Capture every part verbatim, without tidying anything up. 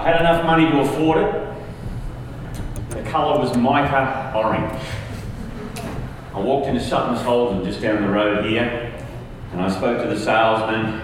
I had enough money to afford it. The colour was mica orange. I walked into Sutton's Holden just down the road here, and I spoke to the salesman.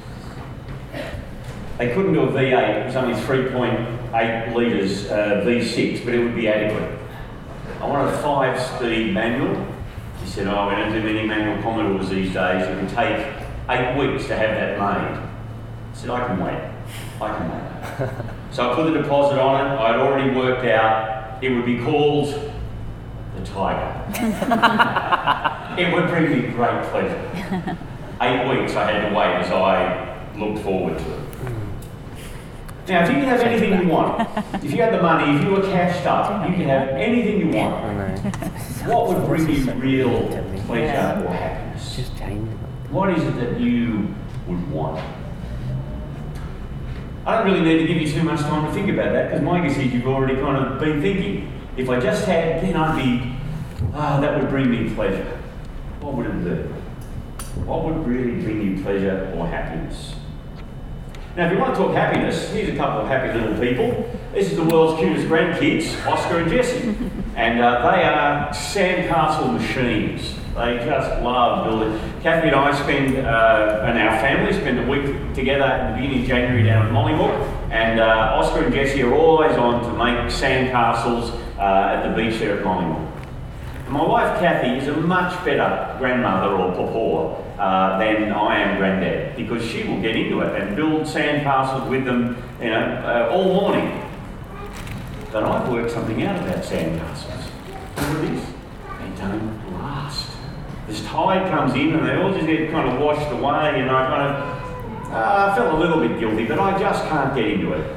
They couldn't do a V eight, it was only three point eight litres uh, V six, but it would be adequate. I wanted a five-speed manual. He said, oh, we don't do many manual Commodores these days. It can take eight weeks to have that made. I said, I can wait. I can wait. So I put the deposit on it. I'd already worked out it would be called the Tiger. It would bring me great pleasure. Eight weeks I had to wait as I looked forward to it. Now, if you could have anything you want, if you had the money, if you were cashed up, you could have anything you want, what would bring you real pleasure or happiness? What is it that you would want? I don't really need to give you too much time to think about that, because my guess is you've already kind of been thinking. If I just had, then I'd be, ah, oh, that would bring me pleasure. What would it be? What would really bring you pleasure or happiness? Now, if you want to talk happiness, here's a couple of happy little people. This is the world's cutest grandkids, Oscar and Jessie. And uh, they are sandcastle machines. They just love building. Kathy and I spend, uh, and our family spend a week together at the beginning of January down at Mollymook. And uh, Oscar and Jessie are always on to make sandcastles uh, at the beach there at Mollymook. And my wife Kathy is a much better grandmother or pawpaw uh, than I am granddad, because she will get into it and build sandcastles with them, you know, uh, all morning. But I've worked something out about sandcastles. What it is? They don't last. This tide comes in and they all just get kind of washed away, and I kind of uh, felt a little bit guilty, but I just can't get into it.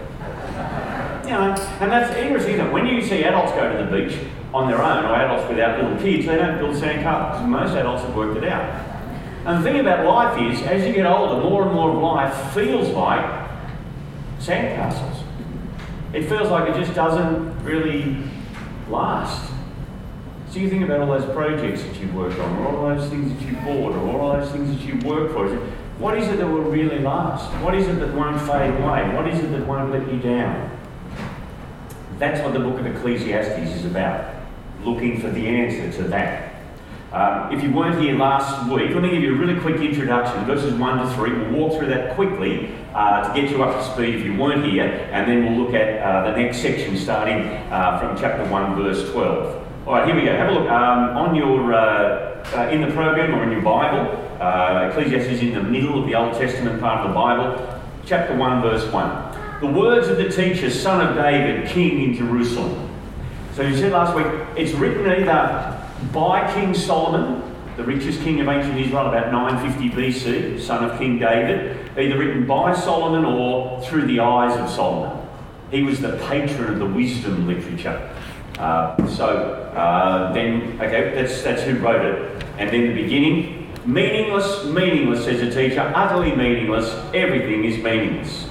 You know, and that's interesting, isn't it? When you see adults go to the beach on their own, or adults without little kids, they don't build sandcastles. Most adults have worked it out. And the thing about life is, as you get older, more and more of life feels like sandcastles. It feels like it just doesn't really last. So you think about all those projects that you've worked on, or all those things that you bought, or all those things that you work for. What is it that will really last? What is it that won't fade away? What is it that won't let you down? That's what the book of Ecclesiastes is about, looking for the answer to that. Um, if you weren't here last week, let me give you a really quick introduction, verses one to three. We'll walk through that quickly uh, to get you up to speed if you weren't here, and then we'll look at uh, the next section starting uh, from chapter one, verse twelve. All right, here we go. Have a look. Um, on your, uh, uh, in the program or in your Bible, uh, Ecclesiastes is in the middle of the Old Testament part of the Bible, chapter one, verse one. The words of the teacher, son of David, king in Jerusalem. So you said last week, it's written either by King Solomon, the richest king of ancient Israel, about nine fifty B C, son of King David, either written by Solomon or through the eyes of Solomon. He was the patron of the wisdom literature. Uh, so uh, then, okay, that's, that's who wrote it. And then the beginning, meaningless, meaningless, says the teacher, utterly meaningless, everything is meaningless.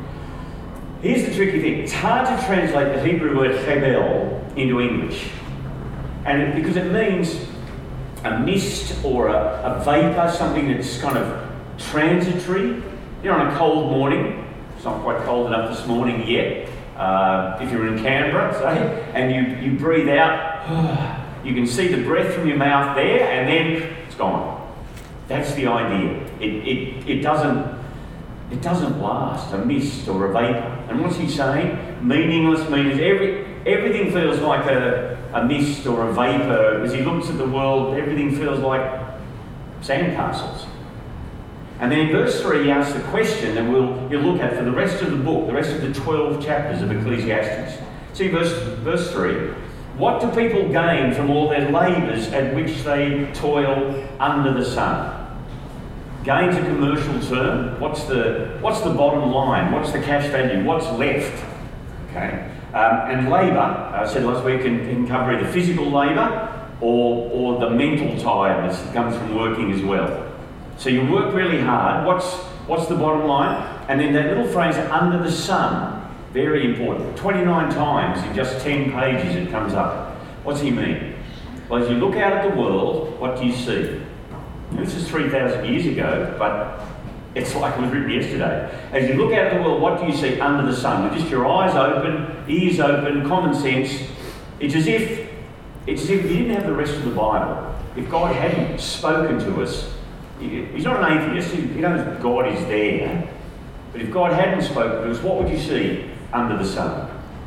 Here's the tricky thing. It's hard to translate the Hebrew word hebel into English. And it, because it means a mist or a, a vapour, something that's kind of transitory. You're on a cold morning. It's not quite cold enough this morning yet. Uh, if you're in Canberra, say, and you, you breathe out, you can see the breath from your mouth there, and then it's gone. That's the idea. It, it, it doesn't... It doesn't last, a mist or a vapour. And what's he saying? Meaningless means every, everything feels like a, a mist or a vapour. As he looks at the world, everything feels like sandcastles. And then in verse three, he asks the question that we'll you'll look at for the rest of the book, the rest of the twelve chapters of Ecclesiastes. See verse, verse three. What do people gain from all their labours at which they toil under the sun? Gain's a commercial term. What's the what's the bottom line? What's the cash value? What's left? Okay. Um, and labour, I said last week, can, can cover either physical labour or or the mental tiredness that comes from working as well. So you work really hard. What's what's the bottom line? And then that little phrase, under the sun, very important. twenty-nine times in just ten pages it comes up. What's he mean? Well, as you look out at the world, what do you see? This is three thousand years ago, but It's like it was written yesterday. As you look out at the world, what do you see under the sun? With just your eyes open, ears open, common sense. It's as if it's as if you didn't have the rest of the Bible. If God hadn't spoken to us, he's not an atheist, he knows God is there. But if God hadn't spoken to us, what would you see under the sun?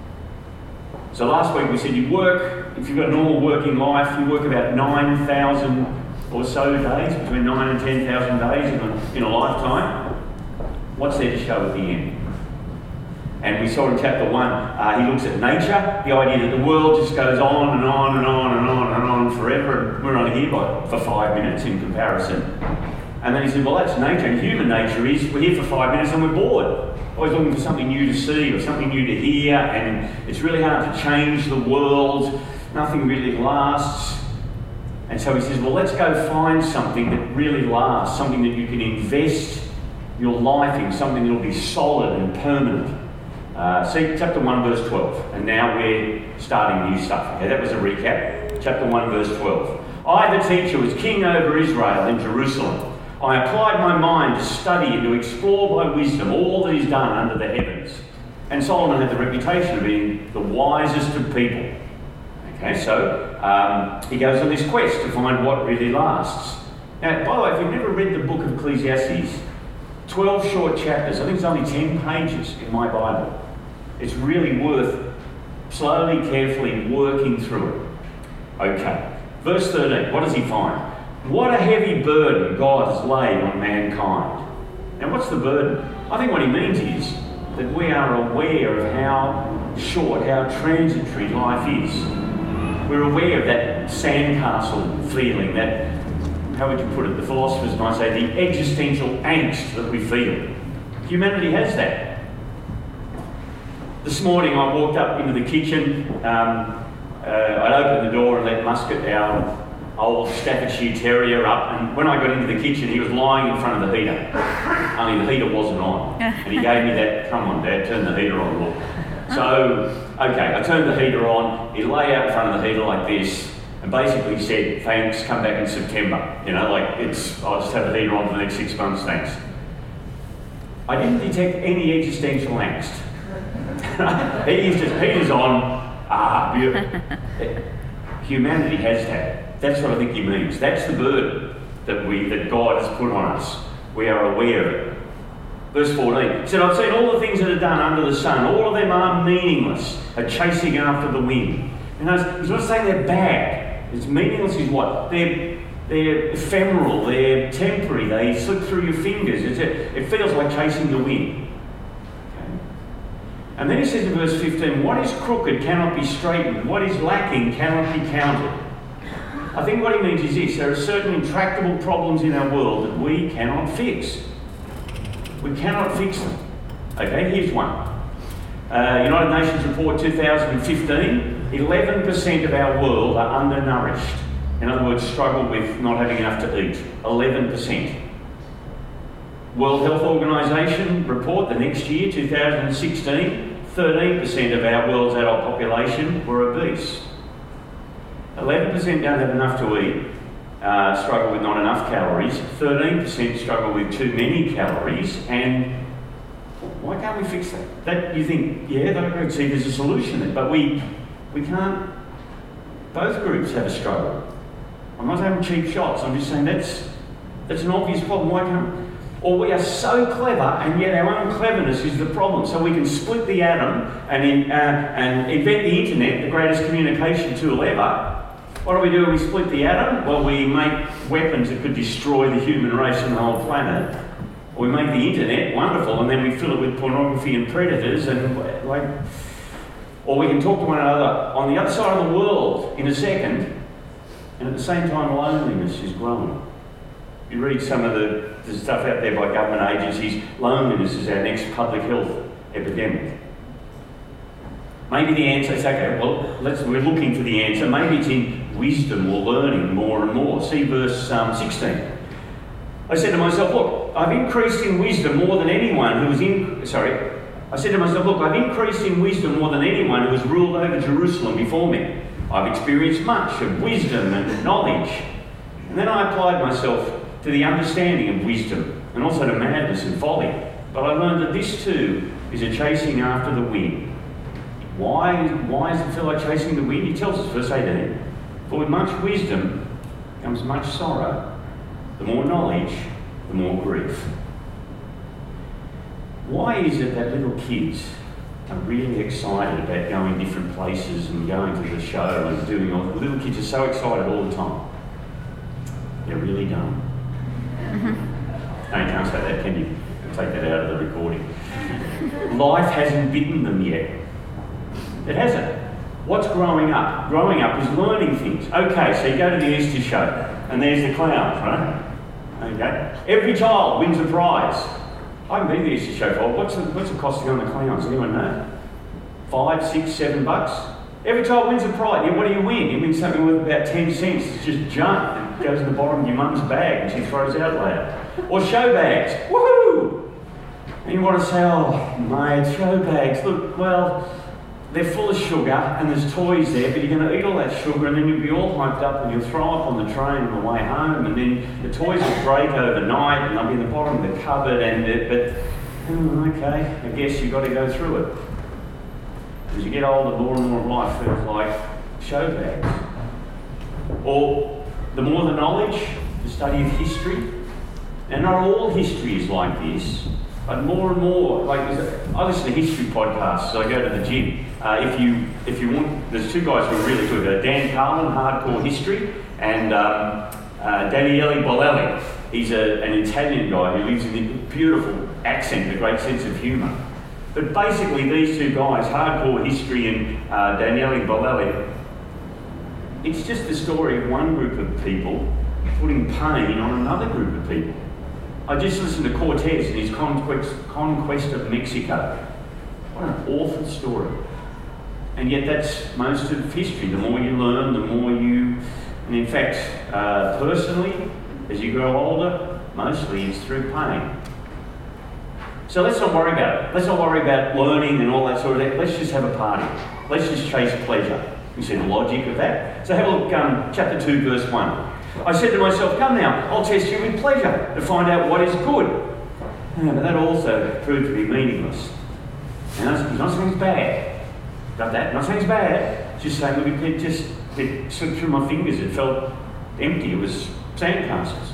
So last week we said you work, if you've got a normal working life, you work about nine thousand or so days, between nine and ten thousand days in a, in a lifetime. What's there to show at the end? And we saw in chapter one, uh, he looks at nature, the idea that the world just goes on and on and on and on and on forever. We're only here by, for five minutes in comparison. And then he said, well, that's nature. And human nature is, we're here for five minutes and we're bored. Always looking for something new to see or something new to hear. And it's really hard to change the world. Nothing really lasts. And so he says, well, let's go find something that really lasts, something that you can invest your life in, something that will be solid and permanent. Uh, see, chapter one, verse twelve. And now we're starting new stuff. Okay, that was a recap. Chapter one, verse twelve. I, the teacher, was king over Israel in Jerusalem. I applied my mind to study and to explore by wisdom all that is done under the heavens. And Solomon had the reputation of being the wisest of people. Okay, so um, he goes on this quest to find what really lasts. Now, by the way, if you've never read the book of Ecclesiastes, twelve short chapters, I think it's only ten pages in my Bible. It's really worth slowly, carefully working through it. Okay, verse thirteen, what does he find? What a heavy burden God has laid on mankind. Now, what's the burden? I think what he means is that we are aware of how short, how transitory life is. We're aware of that sandcastle feeling, that, how would you put it, the philosophers might say, the existential angst that we feel. Humanity has that. This morning I walked up into the kitchen, um, uh, I'd opened the door and let Muscat, our old Staffordshire Terrier, up, and when I got into the kitchen he was lying in front of the heater. Only the heater wasn't on. And he gave me that, come on Dad, turn the heater on, look. So, okay, I turned the heater on, he lay out in front of the heater like this, and basically said, thanks, come back in September. You know, like, it's, I'll just have the heater on for the next six months, thanks. I didn't detect any existential angst. He's just, heater's on, ah, beautiful. Humanity has that. That's what I think he means. That's the burden that we, that God has put on us. We are aware of it. Verse fourteen, he said, I've seen all the things that are done under the sun. All of them are meaningless, are chasing after the wind. And he's not saying they're bad. It's meaningless is what? They're, they're ephemeral, they're temporary, they slip through your fingers. It's a, it feels like chasing the wind. Okay. And then he says in verse fifteen, what is crooked cannot be straightened. What is lacking cannot be counted. I think what he means is this, there are certain intractable problems in our world that we cannot fix. We cannot fix them. Okay, here's one. Uh, United Nations Report two thousand fifteen, eleven percent of our world are undernourished. In other words, struggle with not having enough to eat. eleven percent. World Health Organization report the next year, two thousand sixteen, thirteen percent of our world's adult population were obese. eleven percent don't have enough to eat, uh, struggle with not enough calories, thirteen percent struggle with too many calories, and why can't we fix that? That you think, yeah, I don't see there's a solution there, but we we can't. Both groups have a struggle. I'm not having cheap shots, I'm just saying that's that's an obvious problem. Why can't Or we are so clever, and yet our own cleverness is the problem. So we can split the atom and, in, uh, and invent the internet, the greatest communication tool ever. What do we do when we split the atom? Well, we make weapons that could destroy the human race and the whole planet. Or we make the internet wonderful, and then we fill it with pornography and predators, and like, or we can talk to one another on the other side of the world in a second, and at the same time loneliness is growing. You read some of the, the stuff out there by government agencies, loneliness is our next public health epidemic. Maybe the answer is, okay, well, let's, we're looking for the answer. Maybe it's in wisdom or learning more and more. See verse um, sixteen. I said to myself, look, I've increased in wisdom more than anyone who was in, sorry, I said to myself, look, I've increased in wisdom more than anyone who has ruled over Jerusalem before me. I've experienced much of wisdom and knowledge. And then I applied myself to the understanding of wisdom and also to madness and folly. But I learned that this too is a chasing after the wind. Why, why does it feel like chasing the wind? He tells us, verse eighteen, for with much wisdom comes much sorrow. The more knowledge, the more grief. Why is it that little kids are really excited about going different places and going to the show and doing all the little kids are so excited all the time? They're really dumb. No, you can't say that, can you? Take that out of the recording. Life hasn't bitten them yet. It hasn't. What's growing up? Growing up is learning things. Okay, so you go to the Easter show, and there's the clowns, right? Okay. Every child wins a prize. I haven't been to the Easter show for. What's the, what's the cost to go on the clowns? Anyone know? Five, six, seven bucks? Every child wins a prize. Yeah, what do you win? You win something worth about ten cents. It's just junk. It goes in the bottom of your mum's bag and she throws out later. Or show bags. Woohoo! And you want to say, oh, mate, show bags. Look, well, they're full of sugar and there's toys there, but you're going to eat all that sugar and then you'll be all hyped up and you'll throw up on the train on the way home, and then the toys will break overnight and they'll be in the bottom of the cupboard, and it, but, oh, okay, I guess you've got to go through it. As you get older, more and more of life feels like show bags. Or the more the knowledge, the study of history, and not all history is like this, but more and more, like, I listen to history podcasts, so I go to the gym. Uh, if you if you want, there's two guys who are really good. Uh, Dan Carlin, Hardcore History, and um, uh, Daniele Bolelli. He's a, an Italian guy who lives in a beautiful accent, a great sense of humour. But basically these two guys, Hardcore History and uh, Daniele Bolelli, it's just the story of one group of people putting pain on another group of people. I just listened to Cortez and his conquest, conquest of Mexico. What an awful story. And yet that's most of history. The more you learn, the more you... And in fact, uh, personally, as you grow older, mostly it's through pain. So let's not worry about it. Let's not worry about learning and all that sort of thing. Let's just have a party. Let's just chase pleasure. You see the logic of that? So have a look, um, chapter two, verse one. I said to myself, come now, I'll test you with pleasure to find out what is good. Yeah, but that also proved to be meaningless. And I'm not saying it's bad. Got that? Not saying it's bad. Just saying, look, it just it slipped through my fingers. It felt empty. It was sandcastles.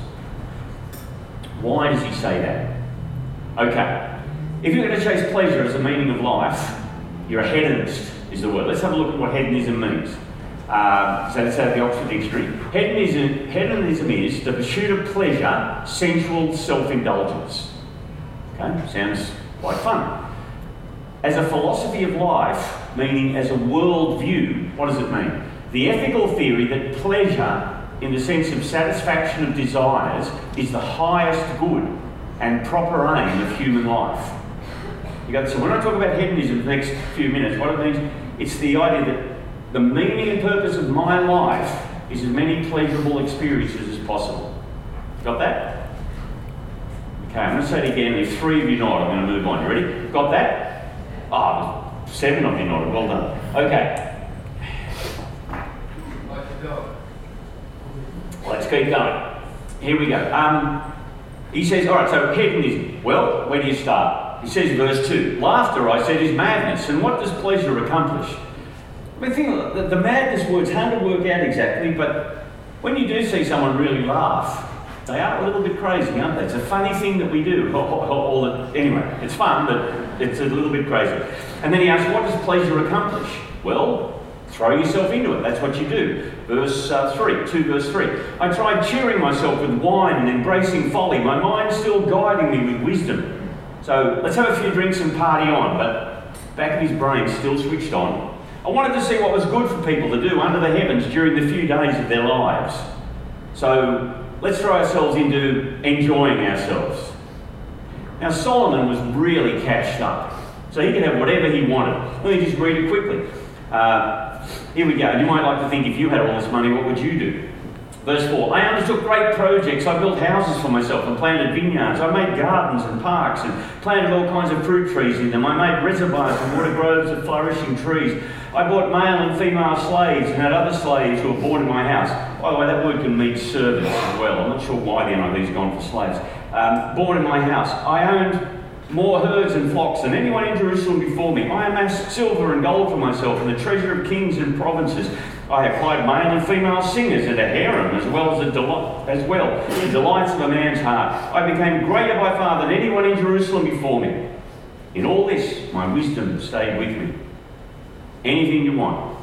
Why does he say that? Okay. If you're going to chase pleasure as the meaning of life, you're a hedonist, is the word. Let's have a look at what hedonism means. Uh, so let's have the Oxford Dictionary. Hedonism, hedonism is the pursuit of pleasure, sensual self-indulgence. Okay, sounds like fun. As a philosophy of life, meaning as a worldview, what does it mean? The ethical theory that pleasure, in the sense of satisfaction of desires, is the highest good and proper aim of human life. You got, so when I talk about hedonism in the next few minutes, what it means, it's the idea that the meaning and purpose of my life is as many pleasurable experiences as possible. Got that? Okay, I'm going to say it again. If three of you nod, I'm going to move on. You ready? Got that? Ah, oh, seven of you nodded. Well done. Okay. Let's keep going. Here we go. Um, he says, all right, so hedonism. Well, where do you start? He says in verse two, laughter, I said, is madness, and what does pleasure accomplish? I mean, think the, the madness word's hard to work out exactly, but when you do see someone really laugh, they are a little bit crazy, aren't they? It's a funny thing that we do. All the, anyway, it's fun, but it's a little bit crazy. And then he asks, what does pleasure accomplish? Well, throw yourself into it. That's what you do. Verse uh, three, two verse three. I tried cheering myself with wine and embracing folly, my mind still guiding me with wisdom. So let's have a few drinks and party on, but back of his brain still switched on. I wanted to see what was good for people to do under the heavens during the few days of their lives. So let's throw ourselves into enjoying ourselves. Now Solomon was really cashed up, so he could have whatever he wanted. Let me just read it quickly. Uh, here we go. You might like to think, if you had all this money, what would you do? Verse four, I undertook great projects. I built houses for myself and planted vineyards. I made gardens and parks and planted all kinds of fruit trees in them. I made reservoirs and water groves of flourishing trees. I bought male and female slaves and had other slaves who were born in my house. By the way, that word can mean servants as well. I'm not sure why the N I V's gone for slaves. Um, born in my house. I owned more herds and flocks than anyone in Jerusalem before me. I amassed silver and gold for myself and the treasure of kings and provinces. I acquired male and female singers and a harem, as well as a delight, as well the delights of a man's heart. I became greater by far than anyone in Jerusalem before me. In all this, my wisdom stayed with me. Anything you want.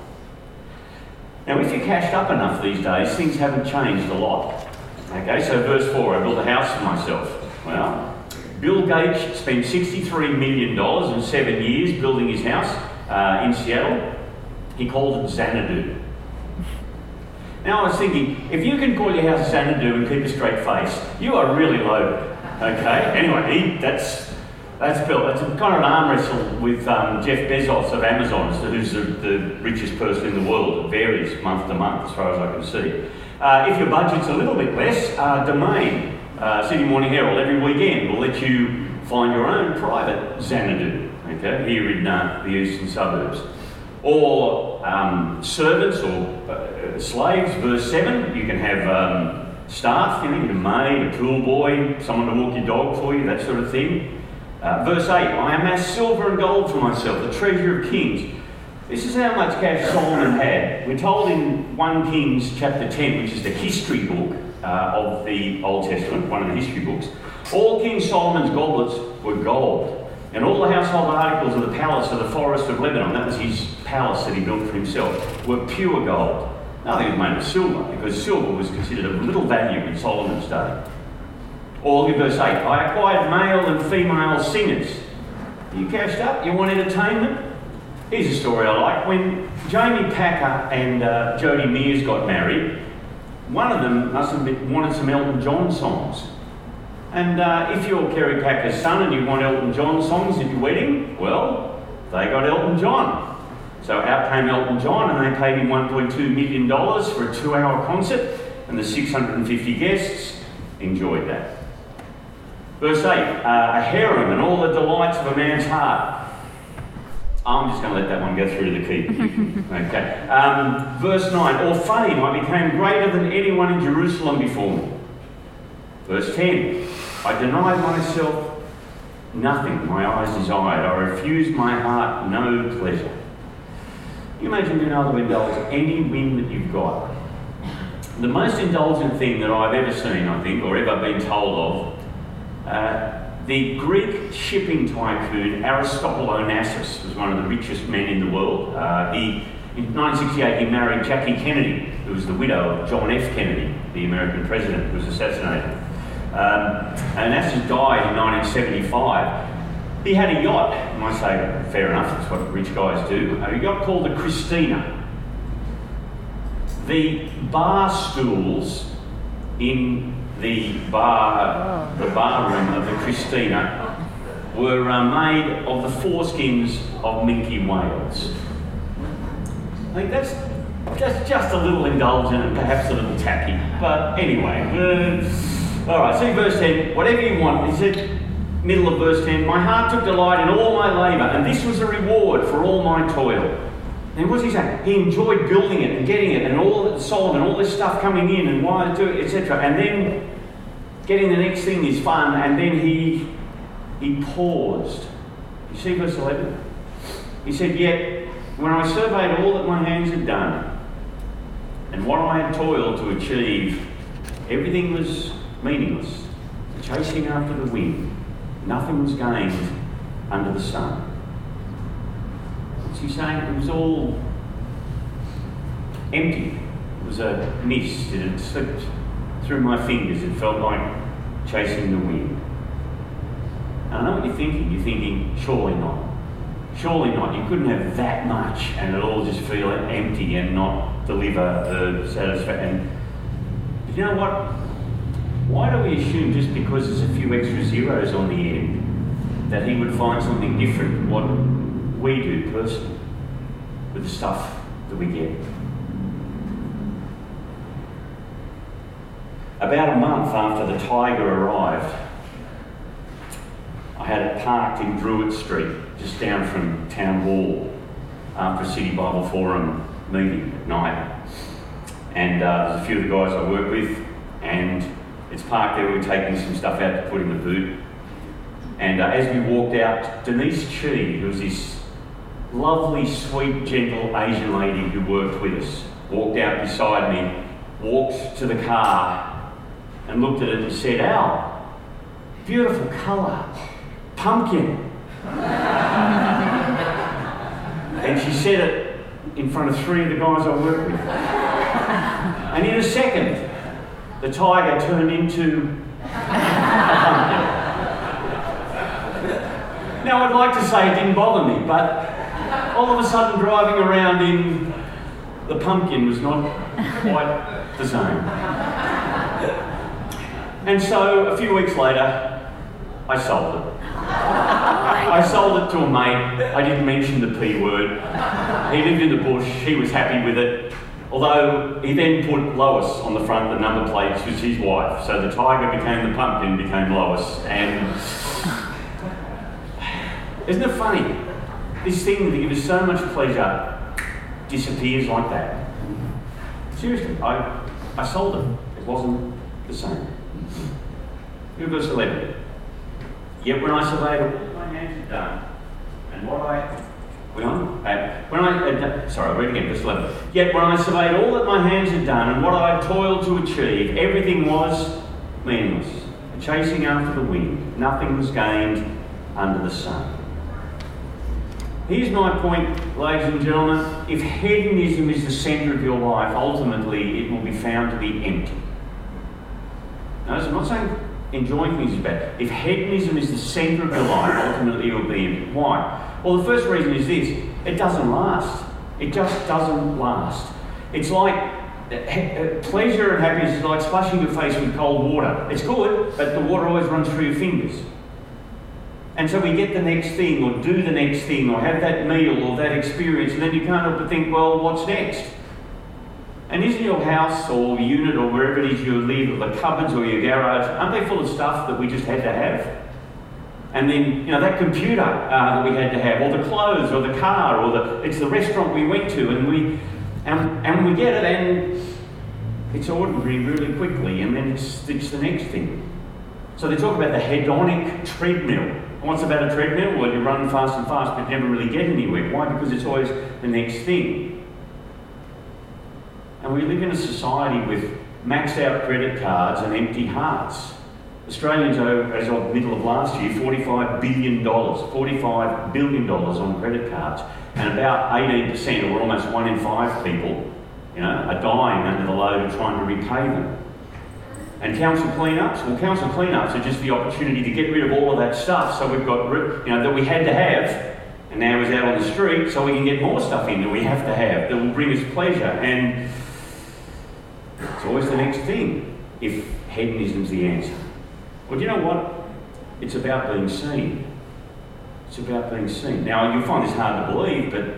Now, if you're cashed up enough these days, things haven't changed a lot. Okay, so verse four, I built a house for myself. Well, Bill Gates spent sixty-three million dollars in seven years building his house uh, in Seattle. He called it Xanadu. Now I was thinking, if you can call your house Xanadu and keep a straight face, you are really loaded. Okay, anyway, he, that's that's built. That's kind of an arm wrestle with um, Jeff Bezos of Amazon, who's the, the richest person in the world. It varies month to month as far as I can see. Uh, if your budget's a little bit less, uh, Domain, Uh, Sydney Morning Herald, every weekend will let you find your own private Xanadu, okay, here in uh, the eastern suburbs. Or um, servants or uh, slaves, verse seven, you can have um, staff, you know, a maid, a pool boy, someone to walk your dog for you, that sort of thing. Uh, verse eight, I amassed silver and gold for myself, the treasure of kings. This is how much cash Solomon had. We're told in First Kings chapter ten, which is the history book uh, of the Old Testament, one of the history books. All King Solomon's goblets were gold, and all the household articles of the palace of the forest of Lebanon, that was his palace that he built for himself, were pure gold. Nothing was made of silver, because silver was considered of little value in Solomon's day. Or look at verse eight, I acquired male and female singers. Are you cashed up? You want entertainment? Here's a story I like. When Jamie Packer and uh, Jodie Mears got married, one of them must have been, wanted some Elton John songs. And uh, if you're Kerry Packer's son and you want Elton John songs at your wedding, well, they got Elton John. So out came Elton John, and they paid him one point two million dollars for a two-hour concert, and the six hundred fifty guests enjoyed that. Verse eight, uh, a harem and all the delights of a man's heart. I'm just going to let that one go through the keep. Okay. Um, verse nine, or fame, I became greater than anyone in Jerusalem before me. Verse ten, I denied myself nothing my eyes desired. I refused my heart no pleasure. You imagine being able to indulge any whim that you've got. The most indulgent thing that I've ever seen, I think, or ever been told of, uh, the Greek shipping tycoon Aristotle Onassis was one of the richest men in the world. Uh, he, in nineteen sixty-eight, he married Jackie Kennedy, who was the widow of John F. Kennedy, the American president who was assassinated. Um, Onassis died in nineteen seventy-five. He had a yacht, I might say, fair enough, that's what rich guys do, a yacht called the Christina. The bar stools in the bar, the bar room of the Christina were uh, made of the foreskins of minke whales. I think that's just, just a little indulgent and perhaps a little tacky, but anyway. Uh, all right, see verse ten, whatever you want. He said, middle of verse ten, my heart took delight in all my labour, and this was a reward for all my toil. And what's he saying? He enjoyed building it and getting it, and all Solomon, all this stuff coming in, and why do it, et cetera. And then getting the next thing is fun, and then he he paused. You see verse eleven? He said, yet when I surveyed all that my hands had done, and what I had toiled to achieve, everything was meaningless. Chasing after the wind, nothing was gained under the sun. What's he saying? It was all empty. It was a mist. It had slipped through my fingers. It felt like chasing the wind. And I know what you're thinking. You're thinking, surely not. Surely not. You couldn't have that much and it all just feel empty and not deliver the satisfaction. But you know what? Why do we assume just because there's a few extra zeros on the end that he would find something different from what we do personally with the stuff that we get? About a month after the Tiger arrived, I had it parked in Druitt Street, just down from Town Hall, after a City Bible Forum meeting at night. And uh, there's a few of the guys I work with, and It's parked there. We were taking some stuff out to put in the boot. And uh, as we walked out, Denise Chi, who was this lovely, sweet, gentle Asian lady who worked with us, walked out beside me, walked to the car and looked at it and said, "Al, beautiful colour, pumpkin." And she said it in front of three of the guys I work with. And in a second, the tiger turned into a pumpkin. Now, I'd like to say it didn't bother me, but all of a sudden driving around in the pumpkin was not quite the same. And so, a few weeks later, I sold it. I sold it to a mate. I didn't mention the P word. He lived in the bush. He was happy with it. Although he then put Lois on the front of the number plate, which was his wife. So the tiger became the pumpkin, became Lois. And isn't it funny? This thing that gives us so much pleasure disappears like that. Seriously, I, I sold it. It wasn't the same. Look at verse eleven. Yet when I surveyed all that my hands had done, and what I... We on? Uh, when I... Uh, sorry, I'll read again, verse eleven. Yet when I surveyed all that my hands had done, and what I had toiled to achieve, everything was meaningless. Chasing after the wind. Nothing was gained under the sun. Here's my point, ladies and gentlemen. If hedonism is the centre of your life, ultimately it will be found to be empty. Notice, I'm not saying enjoying things is bad. If hedonism is the centre of your life, ultimately it will be empty. Why? Well, the first reason is this. It doesn't last. It just doesn't last. It's like uh, pleasure and happiness is like splashing your face with cold water. It's good, but the water always runs through your fingers. And so we get the next thing, or do the next thing, or have that meal, or that experience, and then you can't help but think, well, what's next? And isn't your house, or unit, or wherever it is you live, or the cupboards, or your garage, aren't they full of stuff that we just had to have? And then, you know, that computer uh, that we had to have, or the clothes, or the car, or the it's the restaurant we went to, and we and, and we get it, and it's ordinary really quickly, and then it's, it's the next thing. So they talk about the hedonic treadmill. What's about a treadmill? Well, you run fast and fast, but never really get anywhere. Why? Because it's always the next thing. And we live in a society with maxed out credit cards and empty hearts. Australians owe, as of the middle of last year, forty-five billion dollars. forty-five billion dollars on credit cards. And about eighteen percent, or almost one in five people, you know, are dying under the load of trying to repay them. And council clean-ups? Well, council clean-ups are just the opportunity to get rid of all of that stuff. So we've got, you know, that we had to have, and now is out on the street, so we can get more stuff in that we have to have, that will bring us pleasure. And it's always the next thing, if hedonism's the answer. Well, do you know what? It's about being seen. It's about being seen. Now, you'll find this hard to believe, but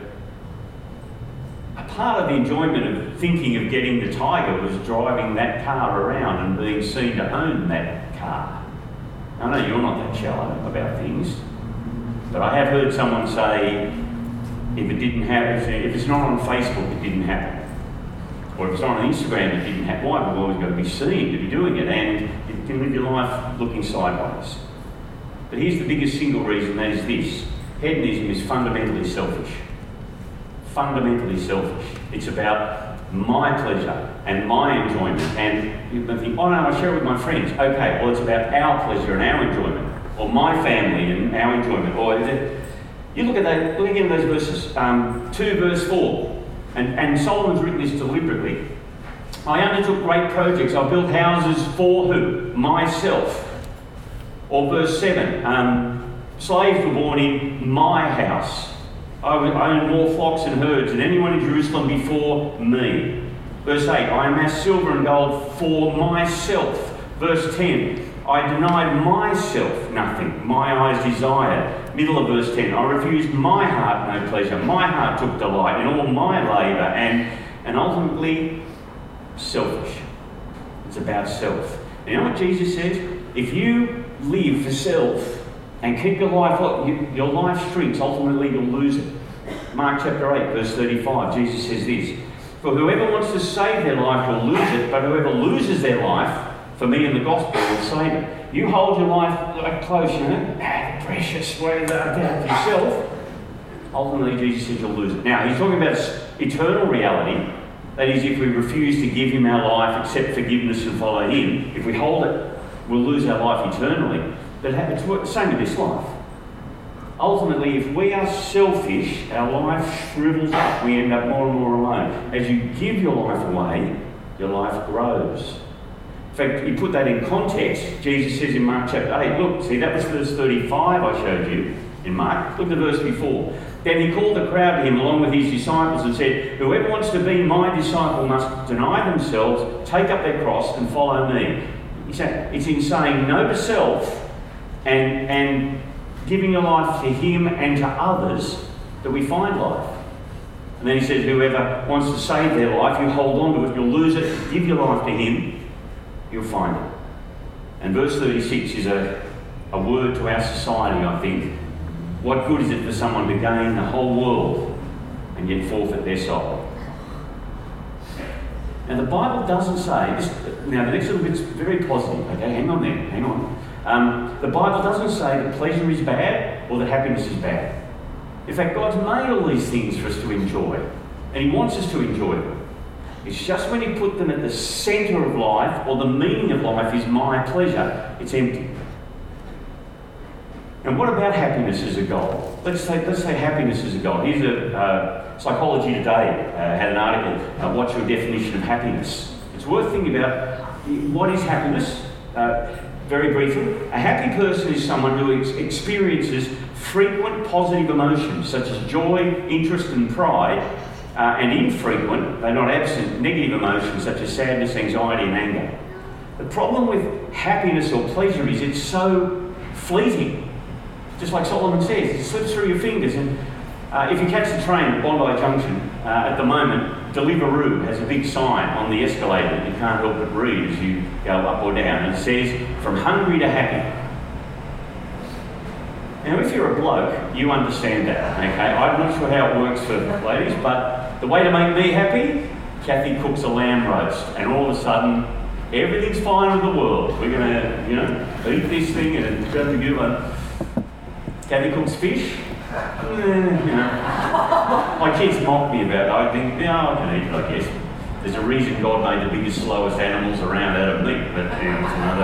a part of the enjoyment of thinking of getting the tiger was driving that car around and being seen to own that car. I know you're not that shallow about things, but I have heard someone say, if it didn't happen, if it's not on Facebook, it didn't happen. Or if it's not on Instagram, it didn't happen. Why? We've always got to be seen to be doing it, and you can live your life looking sideways. But here's the biggest single reason, that is this. Hedonism is fundamentally selfish. Fundamentally selfish. It's about my pleasure and my enjoyment. And you think, oh no, I share it with my friends. Okay, well it's about our pleasure and our enjoyment. Or my family and our enjoyment. Or is it, you look at that, look again at those verses. Um, two verse four. And, and Solomon's written this deliberately. I undertook great projects. I built houses for who? Myself. Or verse seven. Um, slaves were born in my house. I owned more flocks and herds than anyone in Jerusalem before me. Verse eight, I amassed silver and gold for myself. Verse ten, I denied myself nothing my eyes desired. Middle of verse ten, I refused my heart no pleasure. My heart took delight in all my labour, and, and ultimately, selfish. It's about self. And you know what Jesus says? If you live for self, and keep your life, your life shrinks, ultimately you'll lose it. Mark chapter eight, verse thirty-five, Jesus says this, for whoever wants to save their life will lose it, but whoever loses their life for me in the gospel will save it. You hold your life like close, you know, ah, precious way about yourself. Ultimately, Jesus said you'll lose it. Now, he's talking about eternal reality. That is, if we refuse to give him our life, accept forgiveness and follow him, if we hold it, we'll lose our life eternally. But it's the same with this life. Ultimately, if we are selfish, our life shrivels up. We end up more and more alone. As you give your life away, your life grows. In fact, you put that in context, Jesus says in Mark chapter eight, look, see, that was verse thirty-five I showed you in Mark. Look at the verse before. Then he called the crowd to him along with his disciples and said, whoever wants to be my disciple must deny themselves, take up their cross and follow me. He said, it's in saying no to self and, and giving your life to him and to others that we find life. And then he says, whoever wants to save their life, you hold on to it, you'll lose it. Give your life to him, you'll find it. And verse thirty-six is a, a word to our society, I think. What good is it for someone to gain the whole world and yet forfeit their soul? Now the Bible doesn't say, this, now the next little bit's very positive, okay, hang on there, hang on. Um, the Bible doesn't say that pleasure is bad or that happiness is bad. In fact, God's made all these things for us to enjoy, and he wants us to enjoy them. It's just when you put them at the centre of life, or the meaning of life is my pleasure, it's empty. And what about happiness as a goal? Let's say, let's say happiness as a goal. Here's a uh, Psychology Today uh, had an article, uh, what's your definition of happiness? It's worth thinking about what is happiness, uh, very briefly. A happy person is someone who ex- experiences frequent positive emotions such as joy, interest and pride, uh, and infrequent, though not absent, negative emotions such as sadness, anxiety and anger. The problem with happiness or pleasure is it's so fleeting. Just like Solomon says, it slips through your fingers. And uh, if you catch the train at Bondi Junction, uh, at the moment, Deliveroo has a big sign on the escalator that you can't help but read as you go up or down. And it says, from hungry to happy. Now, if you're a bloke, you understand that, okay? I'm not sure how it works for ladies, but the way to make me happy, Kathy cooks a lamb roast, and all of a sudden, everything's fine with the world. We're going to, you know, eat this thing and it's going to be good. Kathy cooks fish. Eh, you know. My kids mock me about it. I think, yeah, I can eat it, I guess. There's a reason God made the biggest, slowest animals around out of meat, but yeah, it's another.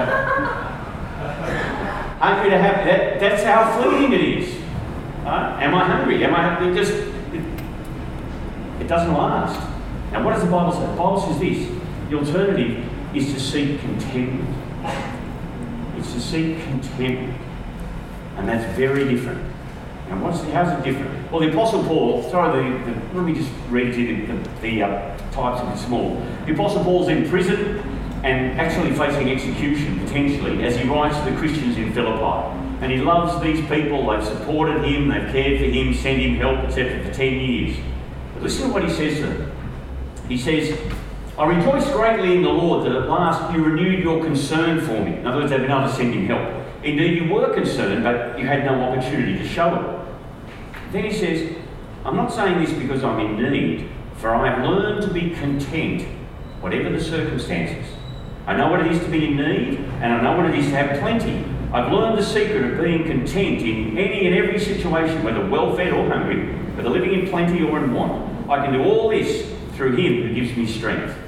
Uh, hungry to have that. That's how fleeting it is. Right? Am I hungry? Am I hungry? It just it, it doesn't last. Now, what does the Bible say? The Bible says this: the alternative is to seek contentment. It's to seek contentment. And that's very different. Now, what's the, how's it different? Well, the Apostle Paul, sorry, the, the, let me just read to you the, the, the uh, types a bit small. The Apostle Paul's in prison and actually facing execution, potentially, as he writes to the Christians in Philippi. And he loves these people, they've supported him, they've cared for him, sent him help, et cetera for ten years. But listen to what he says to them. He says, I rejoice greatly in the Lord that at last you renewed your concern for me. In other words, they've been able to send him help. Indeed, you were concerned, but you had no opportunity to show it. Then he says, I'm not saying this because I'm in need, for I have learned to be content, whatever the circumstances. I know what it is to be in need, and I know what it is to have plenty. I've learned the secret of being content in any and every situation, whether well-fed or hungry, whether living in plenty or in want. I can do all this through him who gives me strength.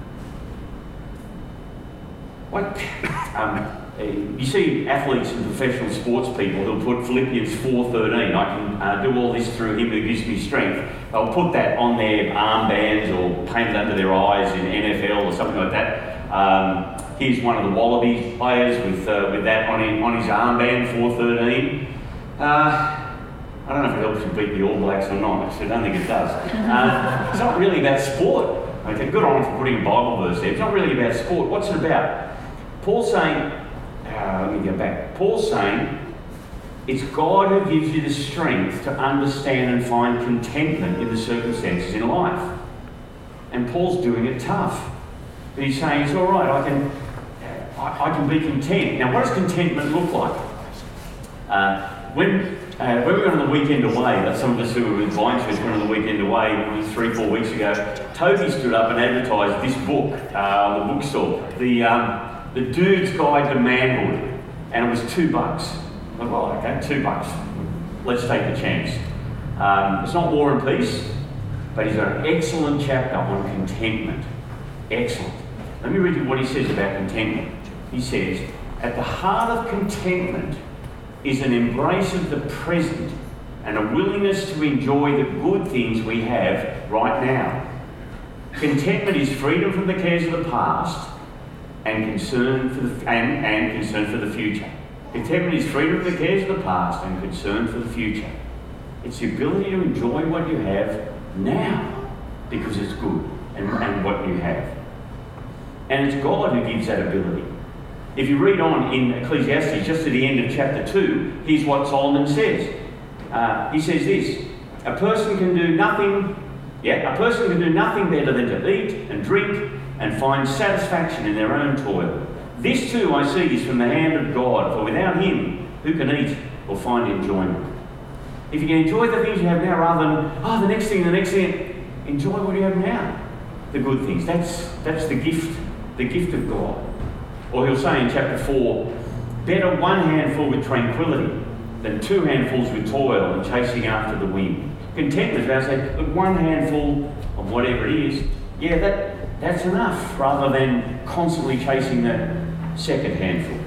What? Um, you see athletes and professional sports people who'll put Philippians four thirteen, I can uh, do all this through him who gives me strength. They'll put that on their armbands or paint it under their eyes in N F L or something like that. Um, here's one of the Wallabies players with uh, with that on his, on his armband, four thirteen. Uh, I don't know if it helps you beat the All Blacks or not, actually I don't think it does. Uh, it's not really about sport. Okay, good on him for putting a Bible verse there. It's not really about sport. What's it about? Paul's saying, uh, let me go back. Paul's saying, it's God who gives you the strength to understand and find contentment in the circumstances in life. And Paul's doing it tough. But he's saying, it's all right, I can, I, I can be content. Now, what does contentment look like? Uh, when uh, when we were on the weekend away, like some of us who were with Vinechurch went on the weekend away three, four weeks ago, Toby stood up and advertised this book uh, on the bookstore. The um, The Dude's Guide to Manhood, and it was two bucks. I thought, well, okay, two bucks. Let's take the chance. Um, it's not War and Peace, but he's got an excellent chapter on contentment. Excellent. Let me read you what he says about contentment. He says, at the heart of contentment is an embrace of the present and a willingness to enjoy the good things we have right now. Contentment is freedom from the cares of the past and concern for the and, and concern for the future. Contentment is freedom from the cares of the past and concern for the future. It's the ability to enjoy what you have now because it's good and, and what you have. And it's God who gives that ability. If you read on in Ecclesiastes, just at the end of chapter two, here's what Solomon says. Uh, he says this, a person can do nothing, yeah, a person can do nothing better than to eat and drink and find satisfaction in their own toil. This too I see is from the hand of God, for without him, who can eat or find enjoyment? If you can enjoy the things you have now rather than, oh, the next thing, the next thing, enjoy what you have now. The good things. That's, that's the gift, the gift of God. Or he'll say in chapter four, better one handful with tranquility than two handfuls with toil and chasing after the wind. Contentment is about saying, look, one handful of whatever it is, yeah, that, that's enough, rather than constantly chasing that second handful.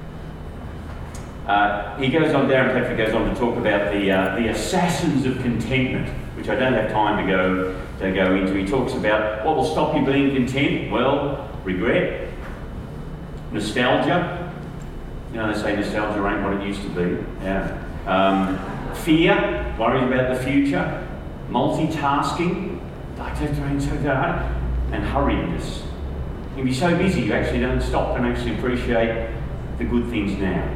Uh, he goes on, Darren Patrick goes on to talk about the uh, the assassins of contentment, which I don't have time to go to go into. He talks about what will stop you being content. Well, regret, nostalgia. You know, they say nostalgia ain't what it used to be. Yeah. Um, fear, worries about the future, multitasking, and hurriedness. You can be so busy you actually don't stop and actually appreciate the good things now.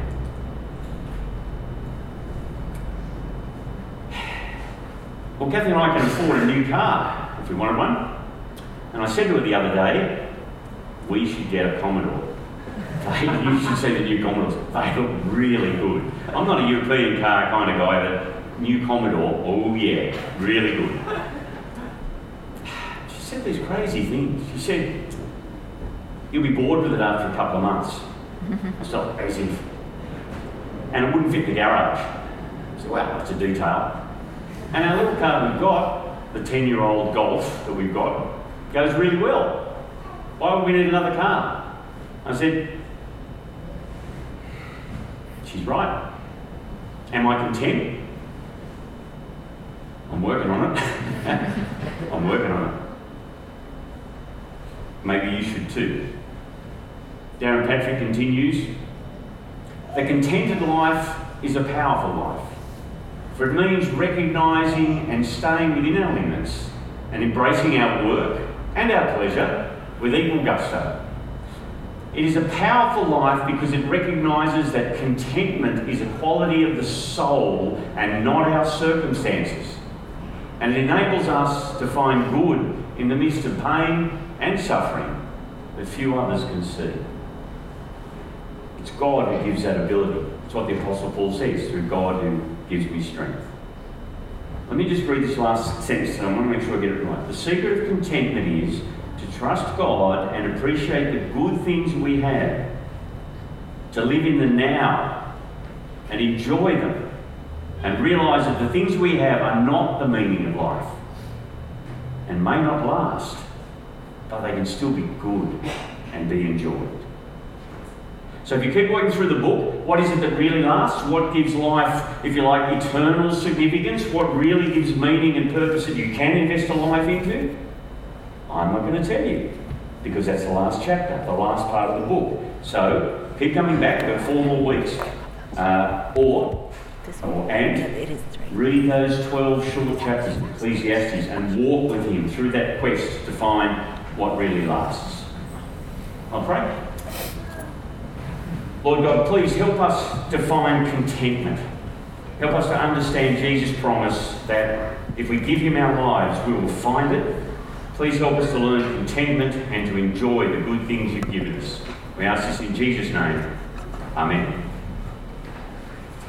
Well, Kathy and I can afford a new car if we wanted one. And I said to her the other day, we should get a Commodore. They, you should see the new Commodores. They look really good. I'm not a European car kind of guy, but new Commodore, oh yeah, really good. She said these crazy things. She said, you'll be bored with it after a couple of months. It's not as if. And it wouldn't fit the garage. I said, wow, that's a detail. And our little car we've got, the ten-year-old Golf that we've got, goes really well. Why would we need another car? I said, she's right. Am I content? I'm working on it. I'm working on it. Maybe you should too. Darren Patrick continues, the contented life is a powerful life. For it means recognising and staying within our limits and embracing our work and our pleasure with equal gusto. It is a powerful life because it recognises that contentment is a quality of the soul and not our circumstances. And it enables us to find good in the midst of pain and suffering that few others can see. It's God who gives that ability. It's what the Apostle Paul says, through God who gives me strength. Let me just read this last sentence and I want to make sure I get it right. The secret of contentment is to trust God and appreciate the good things we have, to live in the now and enjoy them, and realise that the things we have are not the meaning of life and may not last, but they can still be good and be enjoyed. So if you keep working through the book, what is it that really lasts? What gives life, if you like, eternal significance? What really gives meaning and purpose that you can invest a life into? I'm not going to tell you, because that's the last chapter, the last part of the book. So keep coming back, we've got four more weeks. Uh, or, or, and read those twelve short chapters of Ecclesiastes and walk with him through that quest to find what really lasts. I'll pray. Lord God, please help us to find contentment. Help us to understand Jesus' promise that if we give him our lives, we will find it. Please help us to learn contentment and to enjoy the good things you've given us. We ask this in Jesus' name. Amen.